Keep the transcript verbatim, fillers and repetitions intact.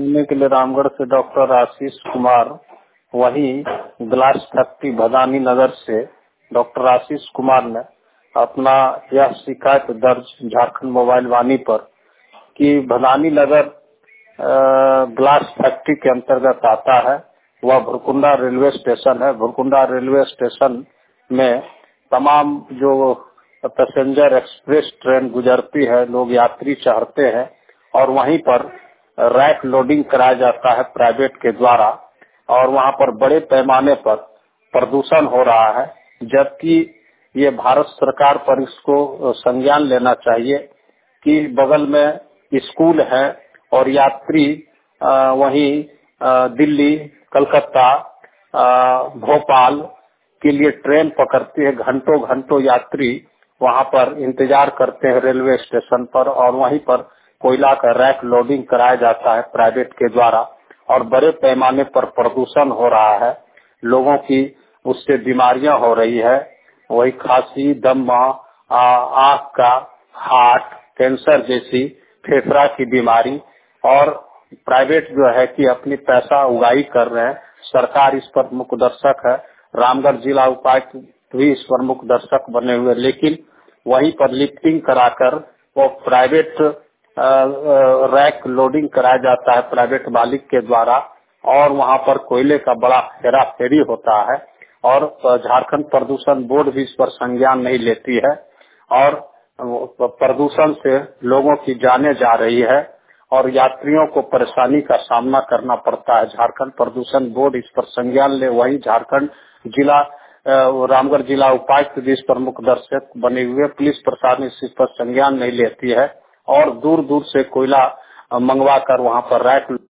मिलने के लिए रामगढ़ से डॉक्टर आशीष कुमार, वही ग्लास फैक्ट्री भदानी नगर से डॉक्टर आशीष कुमार ने अपना यह शिकायत दर्ज झारखंड मोबाइल वाणी पर कि भदानी नगर अ, ग्लास फैक्ट्री के अंतर्गत आता है। वह भुरकुंडा रेलवे स्टेशन है। भुरकुंडा रेलवे स्टेशन में तमाम जो पैसेंजर एक्सप्रेस ट्रेन गुजरती है, लोग यात्री चढ़ते हैं और वहीं पर रैक लोडिंग कराया जाता है प्राइवेट के द्वारा, और वहां पर बड़े पैमाने पर प्रदूषण हो रहा है। जबकि ये भारत सरकार पर इसको संज्ञान लेना चाहिए कि बगल में स्कूल है और यात्री आ, वहीं आ, दिल्ली, कलकत्ता, आ, भोपाल के लिए ट्रेन पकड़ती है। घंटों घंटों यात्री वहां पर इंतजार करते हैं रेलवे स्टेशन पर, और वहीं पर कोयला का रैक लोडिंग कराया जाता है प्राइवेट के द्वारा, और बड़े पैमाने पर प्रदूषण हो रहा है। लोगों की उससे बीमारियां हो रही है, वही खांसी, दमा, आंख का, हार्ट, कैंसर जैसी, फेफड़ा की बीमारी। और प्राइवेट जो है कि अपनी पैसा उगाही कर रहे हैं। सरकार इस पर मुख्य दर्शक है, रामगढ़ जिला उपायुक्त भी इस पर मुख्य दर्शक बने हुए, लेकिन वहीं पर लिफ्टिंग कराकर वो प्राइवेट रैक लोडिंग कराया जाता है प्राइवेट मालिक के द्वारा, और वहां पर कोयले का बड़ा हेरा फेरी होता है। और झारखंड प्रदूषण बोर्ड भी इस पर संज्ञान नहीं लेती है, और प्रदूषण से लोगों की जानें जा रही है और यात्रियों को परेशानी का सामना करना पड़ता है। झारखंड प्रदूषण बोर्ड इस पर संज्ञान ले, वही झारखंड जिला रामगढ़ जिला उपायुक्त भी इस पर मुख्य दर्शक बने हुए, पुलिस प्रशासन इस पर संज्ञान नहीं लेती है और दूर दूर से कोयला मंगवा कर वहां पर रैक